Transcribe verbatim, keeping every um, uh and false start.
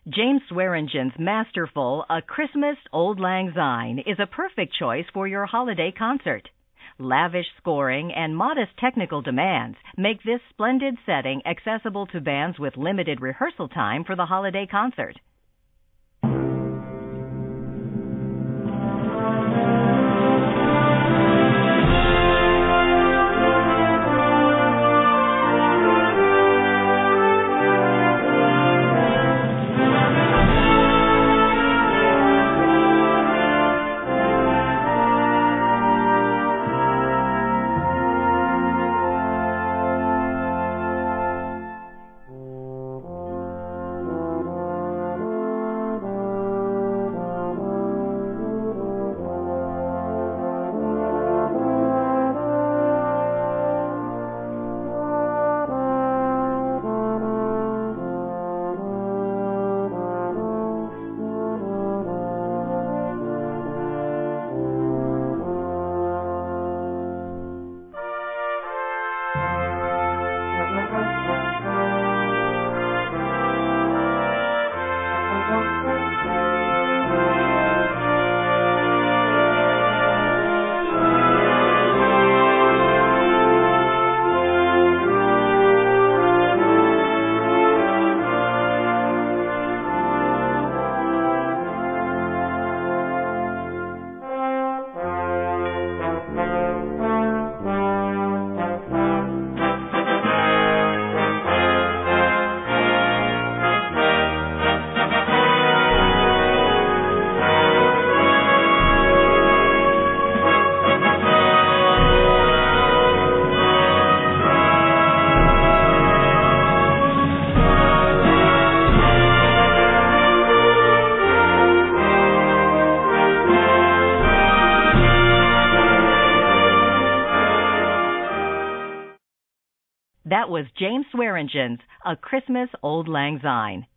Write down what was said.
James Swearengen's masterful A Christmas Auld Lang Syne is a perfect choice for your holiday concert. Lavish scoring and modest technical demands make this splendid setting accessible to bands with limited rehearsal time for the holiday concert. That was James Swearengen's A Christmas Auld Lang Syne.